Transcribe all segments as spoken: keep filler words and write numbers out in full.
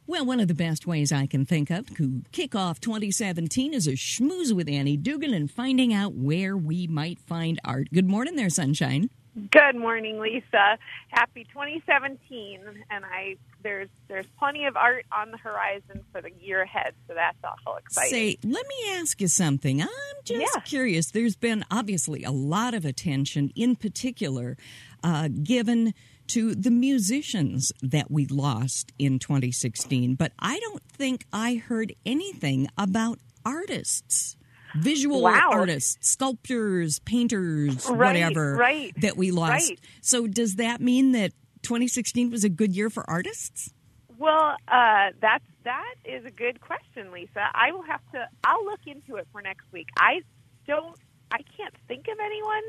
Well, one of the best ways I can think of to kick off twenty seventeen is a schmooze with Annie Dugan and finding out where we might find art. Good morning there, Sunshine. Good morning, Lisa. Happy twenty seventeen, and I there's there's plenty of art on the horizon for the year ahead, so that's awful exciting. Say, let me ask you something. I'm just Yeah. curious. There's been obviously a lot of attention, in particular, uh, given to the musicians that we lost in twenty sixteen, but I don't think I heard anything about artists. Visual Wow. artists, sculptors, painters, Right, whatever, right, that we lost. right. So does that mean that twenty sixteen was a good year for artists? Well, uh, that's that is a good question, Lisa. I will have to. I'll look into it for next week. I don't. I can't think of anyone,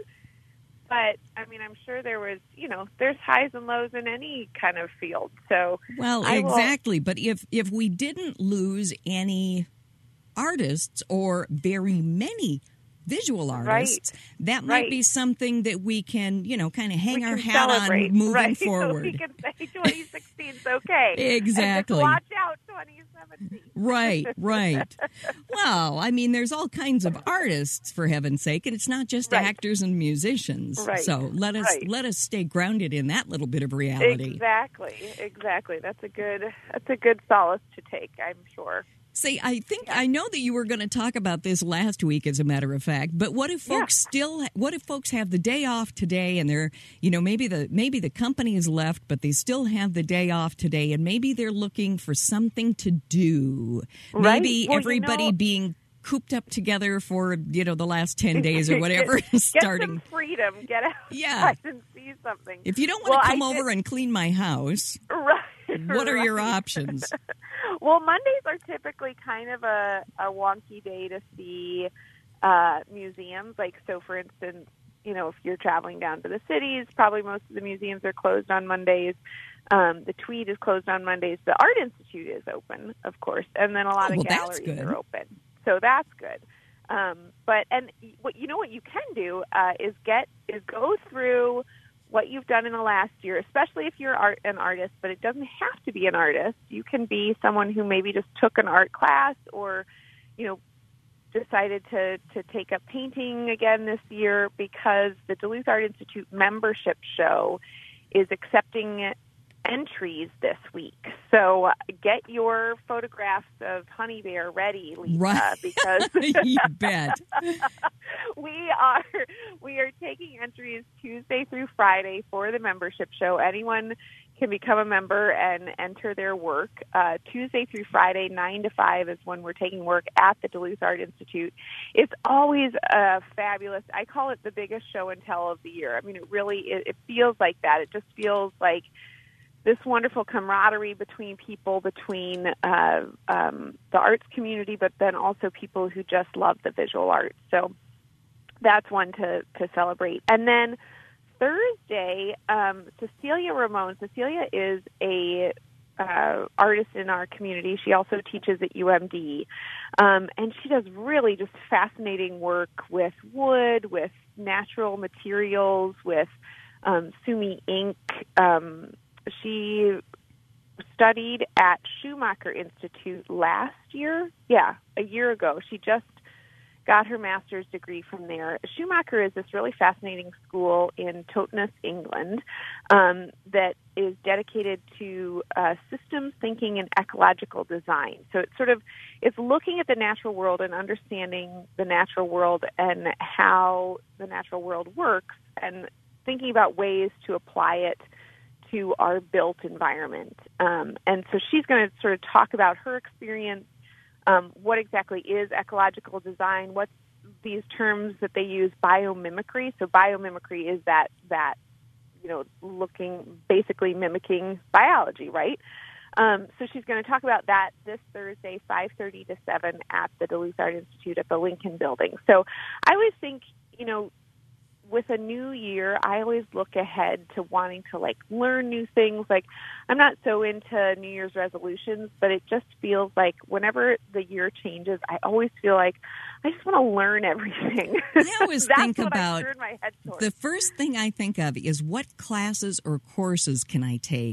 but I mean, I'm sure there was. You know, there's highs and lows in any kind of field. So Well, I will- exactly. But if if we didn't lose any artists or very many visual artists, that might Right. be something that we can, you know, kind of hang we our can hat celebrate, on moving right? forward. So we can say twenty sixteen is okay. Exactly. And just watch out, twenty seventeen. Right, right. Well, I mean, there's all kinds of artists, for heaven's sake, and it's not just Right. actors and musicians. Right, So let us right. let us stay grounded in that little bit of reality. Exactly, exactly. That's a good. That's a good solace to take, I'm sure. Say, I think I know that you were going to talk about this last week, as a matter of fact. But what if folks Yeah. still? What if folks have the day off today, and they're, you know, maybe the maybe the company is left, but they still have the day off today, and maybe they're looking for something to do. Right. Maybe Well, you everybody know- being cooped up together for, you know, the last ten days or whatever, get, get starting. some freedom. Get out Yeah. and see something. If you don't want Well, to I come did- over and clean my house, Right. what are your right. options? Well, Mondays are typically kind of a, a wonky day to see uh, museums. Like, so for instance, you know, if you're traveling down to the cities, probably most of the museums are closed on Mondays. Um, the Tweed is closed on Mondays. The Art Institute is open, of course, and then a lot Oh, of well, that's galleries good. are open. So that's good. Um, but and what you know what you can do uh, is get is go through what you've done in the last year, especially if you're art, an artist, but it doesn't have to be an artist. You can be someone who maybe just took an art class or, you know, decided to, to take up painting again this year, because the Duluth Art Institute membership show is accepting entries this week. So uh, get your photographs of Honey Bear ready, Lisa, Right. because You bet. we are we are taking entries Tuesday through Friday for the membership show. Anyone can become a member and enter their work. Uh, Tuesday through Friday, nine to five is when we're taking work at the Duluth Art Institute. It's always a fabulous, I call it the biggest show and tell of the year. I mean, it really, it, it feels like that. It just feels like this wonderful camaraderie between people, between uh, um, the arts community, but then also people who just love the visual arts. So that's one to, to celebrate. And then Thursday, um, Cecilia Ramon. Cecilia is a uh, artist in our community. She also teaches at U M D, um, and she does really just fascinating work with wood, with natural materials, with um, Sumi ink. Um, she studied at Schumacher Institute last year. Yeah, a year ago. She just got her master's degree from there. Schumacher is this really fascinating school in Totnes, England, um, that is dedicated to uh, systems thinking and ecological design. So it's sort of, it's looking at the natural world and understanding the natural world and how the natural world works, and thinking about ways to apply it to our built environment. Um, and so she's going to sort of talk about her experience. Um, what exactly is ecological design? What's these terms that they use, biomimicry? So biomimicry is that, that you know, looking, basically mimicking biology, right? Um, so she's going to talk about that this Thursday, five thirty to seven at the Duluth Art Institute at the Lincoln Building. So I always think, you know, with a new year, I always look ahead to wanting to, like, learn new things. Like, I'm not so into New Year's resolutions, but it just feels like whenever the year changes, I always feel like I just want to learn everything. I always That's think what about I turn my head towards. the first thing I think of is what classes or courses can I take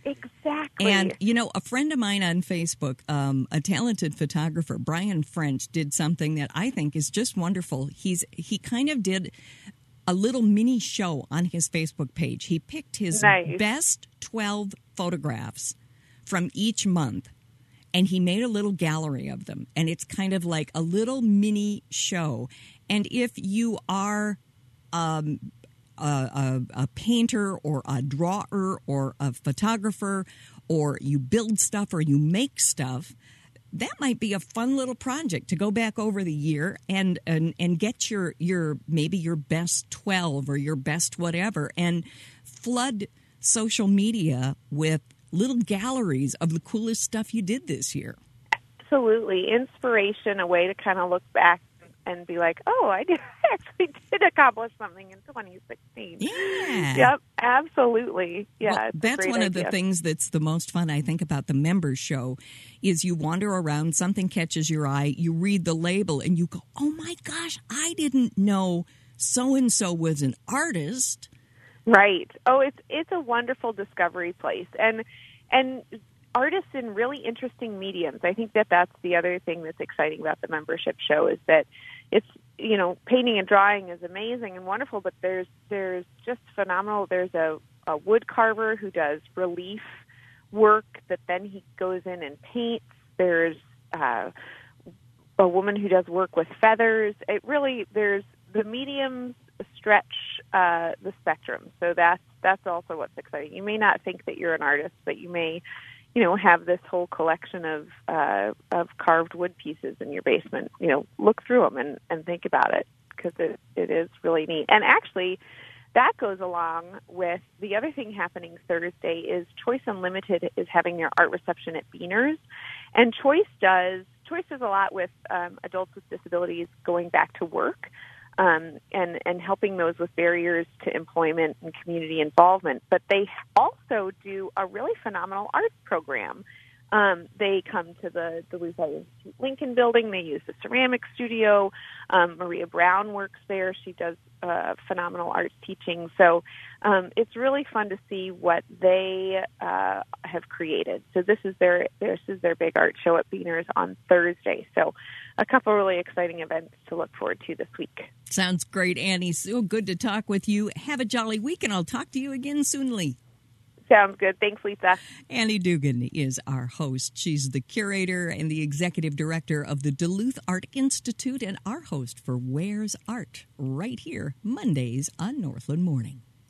Exactly. And, you know, a friend of mine on Facebook, um, a talented photographer, Brian French, did something that I think is just wonderful. He's He kind of did a little mini show on his Facebook page. He picked his nice. best twelve photographs from each month, and he made a little gallery of them. And it's kind of like a little mini show. And if you are um, a, a, a painter or a drawer or a photographer, or you build stuff or you make stuff, that might be a fun little project to go back over the year and and, and get your, your maybe your best twelve or your best whatever, and flood social media with little galleries of the coolest stuff you did this year. Absolutely. Inspiration, a way to kind of look back and be like, oh, I, did, I actually did accomplish something in twenty sixteen. Yeah. Yep, absolutely. Yeah, well, that's one idea. of the things that's the most fun, I think, about the members show is you wander around, something catches your eye, you read the label, and you go, oh, my gosh, I didn't know so-and-so was an artist. Right. Oh, it's it's a wonderful discovery place. And and artists in really interesting mediums. I think that that's the other thing that's exciting about the membership show is that it's, you know, painting and drawing is amazing and wonderful, but there's there's just phenomenal. There's a, a wood carver who does relief work that then he goes in and paints. There's uh, a woman who does work with feathers. It really, there's the mediums stretch uh, the spectrum. So that's that's also what's exciting. You may not think that you're an artist, but you may, you know, have this whole collection of uh, of carved wood pieces in your basement. You know, look through them and, and think about it, because it, it is really neat. And actually, that goes along with the other thing happening Thursday is Choice Unlimited is having their art reception at Beaners. And Choice does, Choice does a lot with um, adults with disabilities going back to work. Um, and, and helping those with barriers to employment and community involvement. But they also do a really phenomenal arts program. Um, they come to the Duluth Art Institute Lincoln building. They use the ceramic studio. Um, Maria Brown works there. She does uh, phenomenal arts teaching. So um, it's really fun to see what they uh, have created. So this is their this is their big art show at Beaners on Thursday. So a couple really exciting events to look forward to this week. Sounds great, Annie. So good to talk with you. Have a jolly week, and I'll talk to you again soonly. Sounds good. Thanks, Lisa. Annie Dugan is our host. She's the curator and the executive director of the Duluth Art Institute and our host for Where's Art right here, Mondays on Northland Morning.